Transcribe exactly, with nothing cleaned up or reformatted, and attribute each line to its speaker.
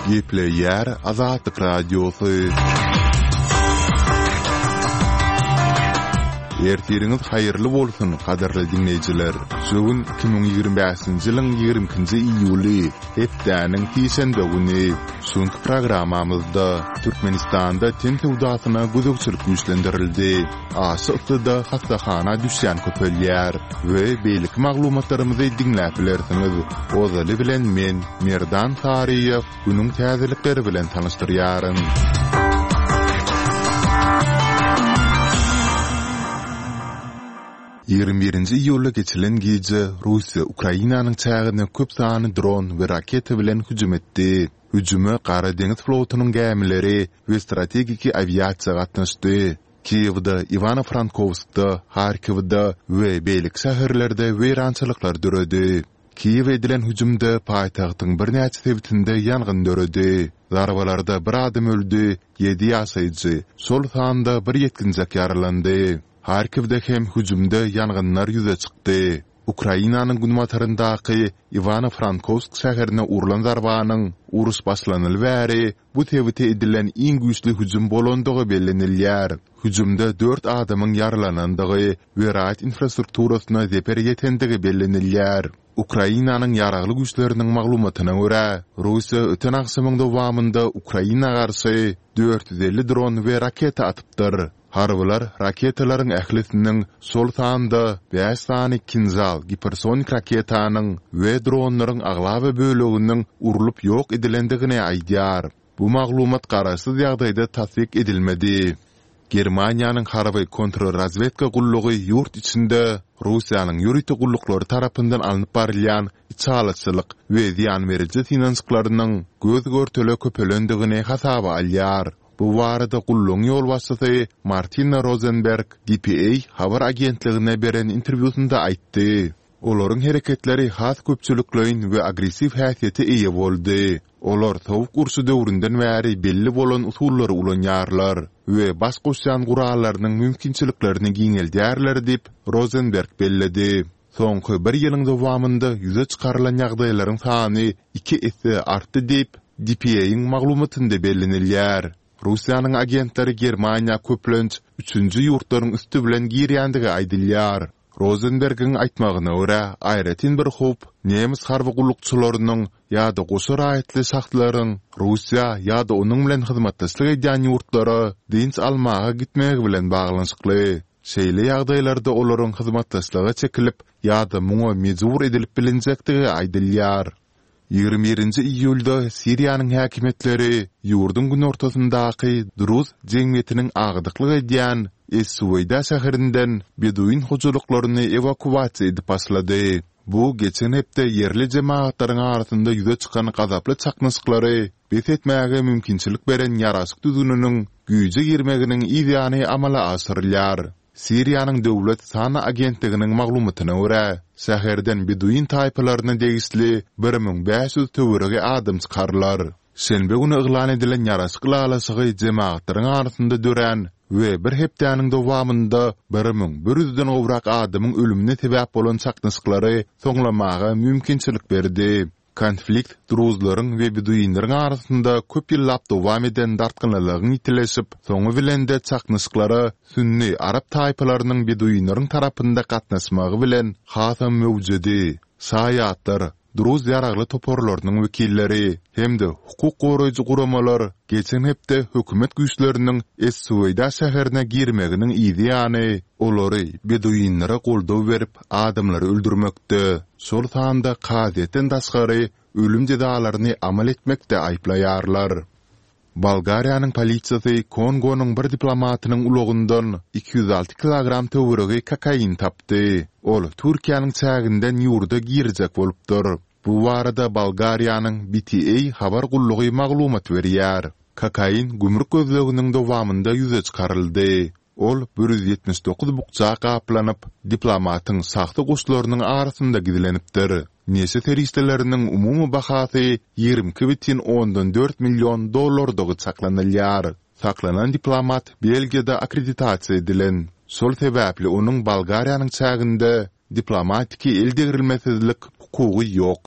Speaker 1: Gepleyer Azatlyk Radiosu. Ertiriniz hayırlı bolsun, kadarly dinleyijiler. Sögün iki bin ýygrimi beşinji ýylyň ýygrimiňji iýuly, hepdäniň tiýşenbe güni. Şonky programmamyzda Türkmenistanda tin tewdatyna gözükçilik güýçlendirildi. Aşykda hastahana düşýän köpelýär we beýlik maglumatlarymyzy dinläp bilersiňiz. Ozaly bilen men Merdan Tariýew günüň täzelikleri bilen tanyşdyrýaryn. ýygrimi birinji iýulda geçilen gece Russiýa Ukrainanyň çägine köp sany dron we raketa bilen hüjüm etdi. Hüjüme Gara deňiz flotunyň gämileri we strategiki aviasiýa gatnaşdy. Kiýewde, Ivano-Frankovskda, Harkivda we beýlik şäherlerde weýrançylyklar döredi. Kiýew edilen hüjümde paýtagtyň bir näçe sebitinde ýangyn döredi. Zarbalarda bir adam öldü, ýedi ýaşaýjy, sol sanda bir ýetkinjek ýaralandy. Harkivde hem hüjümde ýangynlar ýüze çykdy. Ukrainanyň günbataryndaky Ivano-Frankovsk şäherine urulan zarbanyň urus başlanyl bäri bu tewite edilen iň güýçli hüjüm bolandygy bellenilýär. Hüjümde dört adamyň yaralanandygy we raýat infrastrukturasyna zeper ýetendigi bellenilýär. Ukrainanyň ýaragly güýçleriniň maglumatyna görä, Russiýa öten aksymyň dowamında Ukraina garşy dört yüz elli dron we raketa atypdyr. Harbylar raketalaryň ählisiniň sol sanda beş sany Kinzal gipersonik raketanyň we dronlaryň aglaby böleginiň urulup ýok edilendigine aýdýar. Bu maglumat garaşsyz ýagdaýda tasdik edilmedi. Germaniýanyň harby kontrrazvedka gullugy ýurt içinde Russiýanyň ýürüti gulluklary tarapyndan alınıp barylan içalatçylyk we ziýan beriji finansiýaklarynyň göz görtele köpelendigine hasaba alýar. Bu warada gullun ýol başçysy Martina Rosenberg D P A habar agentligine beren interwýusynda aýtdy. Olaryň hereketleri has köpçüliklerin we agressiw häsiýete eýe boldy. Olar sowuk ursy döwründen bäri belli bolan usullary ulanýarlar we baş goşýan gurallarynyň mümkinçiliklerini giňeldýärler diýip Rosenberg belledi. Soňky bir ýylyň dowamında ýüze çykarylan ýagdaýlaryň sany iki esse artdy diýip D P A'yň maglumatynda bellenilýär. Russiýanyň agentleri Germaniýa köplenç üçünji ýurtlaryň üstü bilen girýändigi aýdylýar. Rosenberg'in aýtmagyna görä, aýratyn bir hop nemis harby gullukçylarynyň ýa-da goşa raýatly şahtlaryň Russiýa ýa-da onuň bilen hyzmatdaşlyk edýän ýurtlary dinç almaga gitmegi bilen baglanyşykly. Şeýle ýagdaýlarda olaryň hyzmatdaşlygy çekilip ýa-da muňa mejbur edilip bilinjektigi aýdylýar. ýygrimi birinji iýulda Siriýanyň häkimetleri ýurdun gün ortasyndaky Druz jemgyýetiniň agdyklyk edýän Es-Suweyda şäherinden beduin hojalyklaryny evakuasiýa edip başlady. Bu geçen hepde yerli jemaatlaryň arasynda ýüze çykan gazaply çaknaşyklary bet etmäge mümkinçilik beren ýaraşyk düzgüniniň güýje girmeginiň ýa-da amala asyrylýar. Siriýanyň döwlet sana agentliginiň maglumatyna görä, şäherden beduin taýpalaryna degisli bir ming beş yüz töwerege adam çykarlar. Şenbe güni yglan edilen ýaraşyk lalasygy jemaatlaryň arasynda dören we bir hepdäniň dowamında bir ming bir yüzden gowrak adamyň ölümine sebäp bolan çaknaşyklary soňlamaga mümkinçilik berdi. Konflikt Druzlaryň we beduinlaryň arasynda köp ýyllap dowam eden dartgynlygyň itileşip, soňy bilen de çaknaşyklary Sünni Arap taýpalarynyň beduinlaryň tarapynda gatnaşmagy bilen hasam mewjudi. Saýatlar, Druz ýaragly toporlarynyň wekilleri hemde hukuk goraýjy guramalar geçen hepde hökümet güýçleriniň Es-Suweyda şäherine girmeginiň ýa-da olary beduinlara goldaw berip adamlary öldürmekde. Sol sanda kadetten daşgary ölüm jezalaryny amal etmekde aýplaýarlar. Bulgariýanyň polisiýasy Kongonyň bir diplomatynyň ulagyndan iki yüz alty kilogram töweregi kokain tapdy. Ol Türkiýanyň çäginden ýurda girjek bolupdyr. Bu warada Bulgariýanyň B T A habar gullugy maglumat berýär. Kokain gümrük gözleginiň dowamında ýüze çykaryldy. Ol bir yüz ýetmiş dokuz bukça gaplanyp diplomatyň saxta goşlarynyň arasynda gidilenipdir. Nese teristleriniň umumy bahasy ýygrimi iki butun ondan dört million dollardygy saklanylýar. Saklanan diplomat Belgiýada akkreditasiýa edilen. Sol sebäpli onuň Bulgariýanyň çäginde diplomatiki eldegirilmesizlik hukugy ýok.